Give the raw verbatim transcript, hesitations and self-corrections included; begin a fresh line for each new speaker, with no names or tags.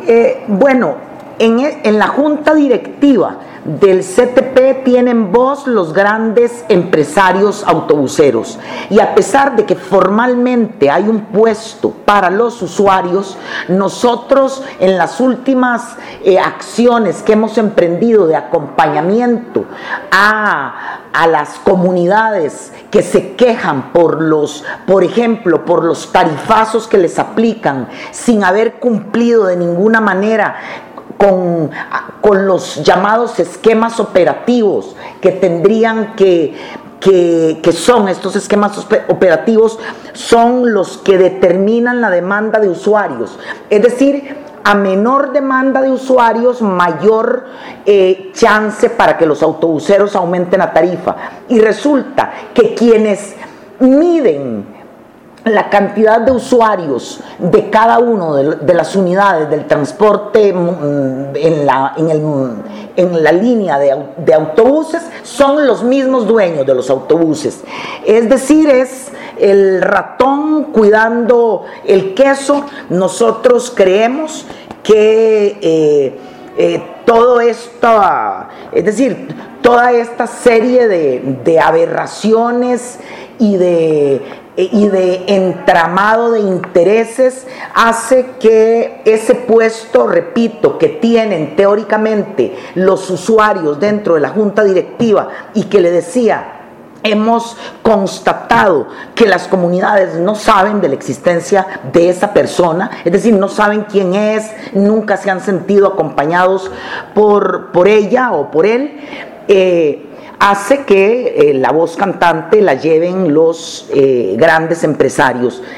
Eh, bueno, en, en la junta directiva del C T P tienen voz los grandes empresarios autobuseros, y a pesar de que formalmente hay un puesto para los usuarios, nosotros en las últimas eh, acciones que hemos emprendido de acompañamiento a, a las comunidades que se quejan por los, por ejemplo, por los tarifazos que les aplican sin haber cumplido de ninguna manera Con, con los llamados esquemas operativos que tendrían que, que, que son estos esquemas operativos, son los que determinan la demanda de usuarios. Es decir, a menor demanda de usuarios, mayor eh, chance para que los autobuseros aumenten la tarifa. Y resulta que quienes miden la cantidad de usuarios de cada una de, de las unidades del transporte en la, en el, en la línea de, de autobuses son los mismos dueños de los autobuses. Es decir, es el ratón cuidando el queso. Nosotros creemos que eh, eh, todo esto, es decir, toda esta serie de, de aberraciones y de y de entramado de intereses hace que ese puesto, repito, que tienen teóricamente los usuarios dentro de la junta directiva, y que le decía, hemos constatado que las comunidades no saben de la existencia de esa persona, es decir, no saben quién es, nunca se han sentido acompañados por, por ella o por él, eh, hace que eh, la voz cantante la lleven los eh, grandes empresarios.